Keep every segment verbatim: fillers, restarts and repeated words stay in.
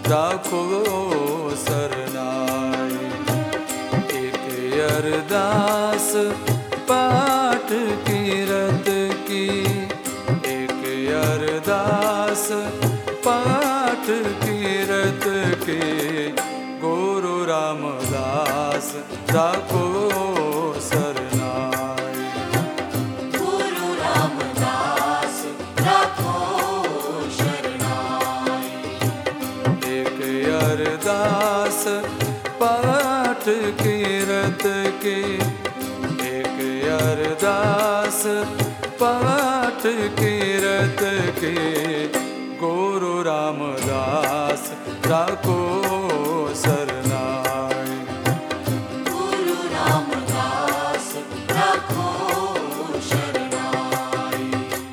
राखो सरनाई। एक अरदास पाठ कीरत की, एक अरदास पाठ कीरत की, गुरु रामदास राखो सरनाई। गुरु रामदास राखो शरणाई। एक अरदास पाठ कीरत की, एक अरदास पाठ कीरत की, गुरु रामदास राखो सरनाई। गुरु रामदास राखो शरणाई।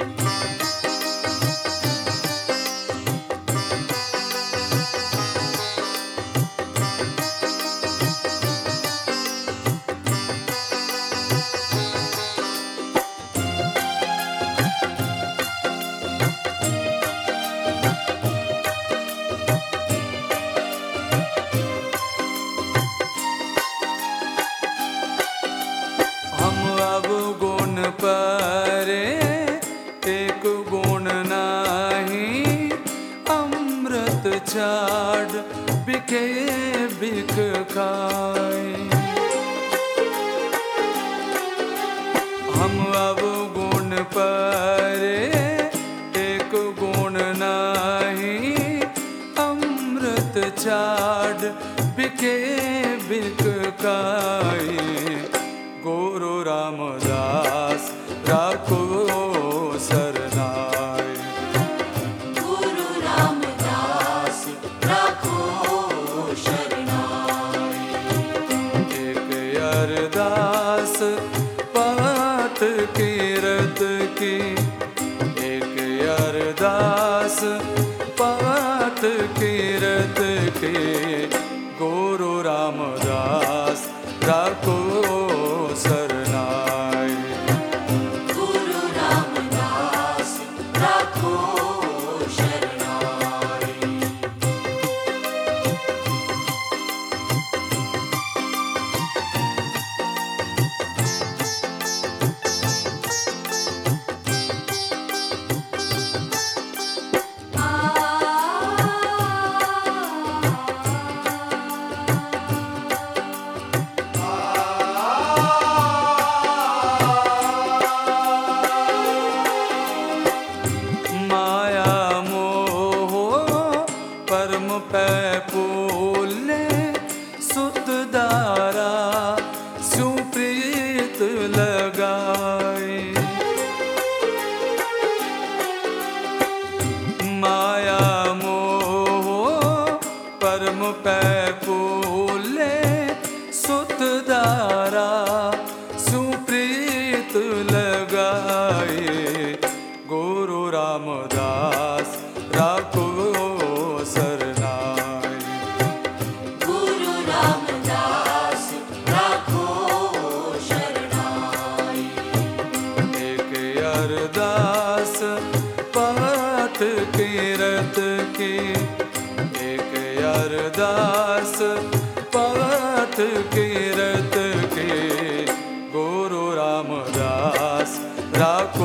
हम अब गुण परे एक गुण नाही, अमृत छाड़ बिके बिक खाए। हम अब गुण परे एक गुण नाही, अमृत छाड़ बिके बिक खाए, गुरु रामदास राखो सरनाई। गुरु रामदास राखो शरणाई। एक अरदास पाठ कीरत की, एक अरदास पाठ कीरत की, गुरु रामदास राखो सरनाई। गुरु रामदास राखो शरणाई। माया मोह परम पै फूले, सुत दारा सुप्रीत लगाए। माया मोह परम पै फूले, सुत दारा सुप्रीत लगाए, गुरु रामदास राखो सरनाई। गुरु रामदास राखो शरणाई। एक अरदास पाठ कीरत की, एक अरदास पाठ कीरत की, गुरु रामदास राखो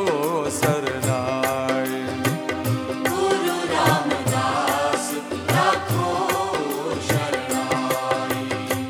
सरनाई। गुरु रामदास राखो शरणाई।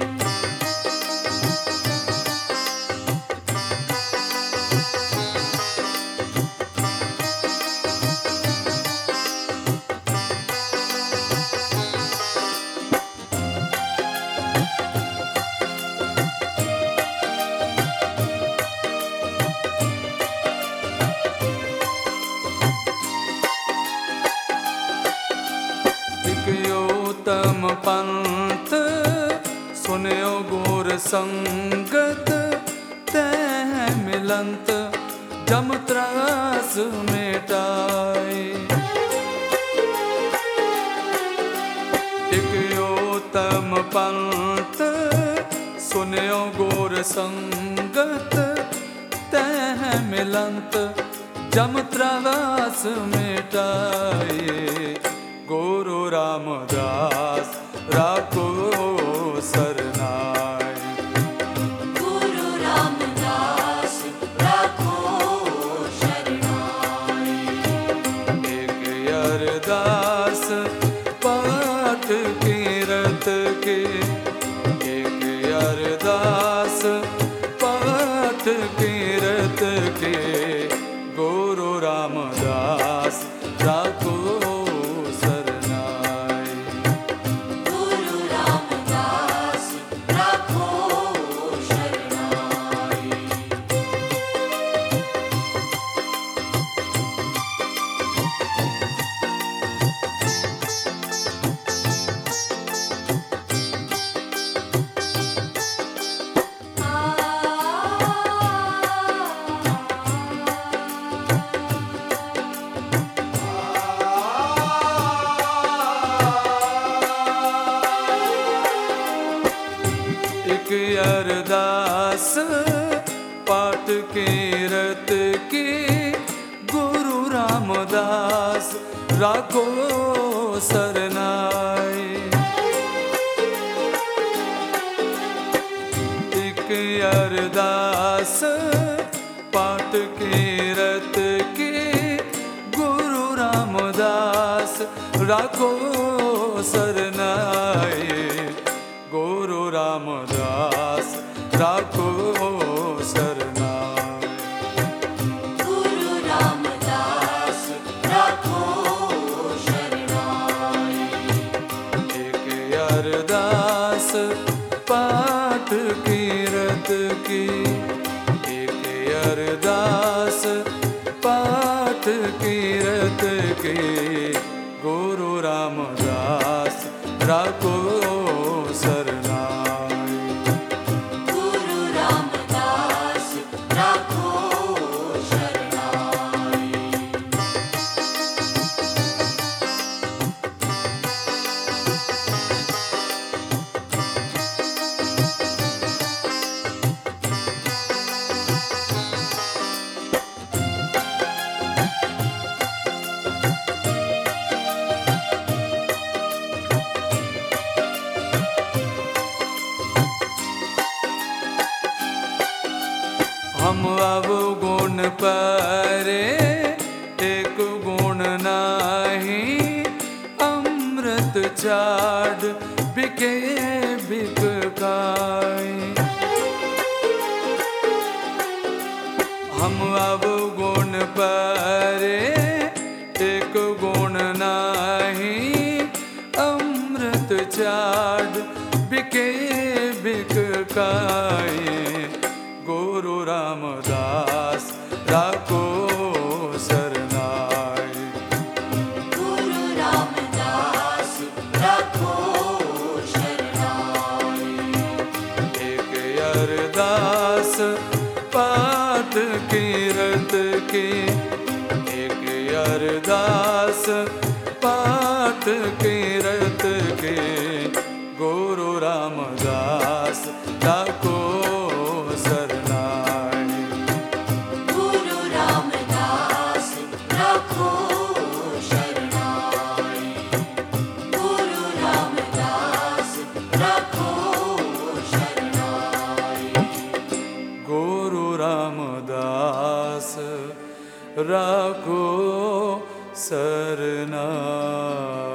उत्तम पंथ सुन्यो गुर संगत, तह मिलंत जम त्रास मिटाए। एक उत्तम पंथ सुन्यो गुर संगत, तह मिलंत जम त्रास मिटाए, गुरु रामदास राखो सरनाई। गुरु रामदास राखो शरणाई। एक अरदास पाठ कीरत के, एक अरदास पाठ कीरत के, गुरु रामदास राखो सरनाई। गुरु रामदास राखो शरणाई। एक अरदास पाठ कीरत की, गुरु रामदास राखो सरनाई। एक अरदास पाठ कीरत की, गुरु रामदास राखो सरनाई। गुरु रामदास राखो सरनाई। गुरु रामदास राखो शरणाई। एक अरदास पाठ कीरत की, एक अरदास पाठ कीरत की, गुरु रामदास राखो सरनाई। गुरु रामदास राखो शरणाई। हम अवगुण परे एक गुण नाही, अमृत चाड बिके बिक खाई। हम अवगुण परे एक गुण नाही, अमृत चाड बिके बिक खाई। गुरु रामदास राखो सरनाई। गुरु रामदास राखो शरणाई। एक अरदास पाठ कीरत की, एक अरदास पाठ कीरत की, गुरु रामदास राखो सरनाई। गुरु रामदास राखो शरणाई। गुरु रामदास राखो शरणाई। गुरु रामदास राखो सरनाई।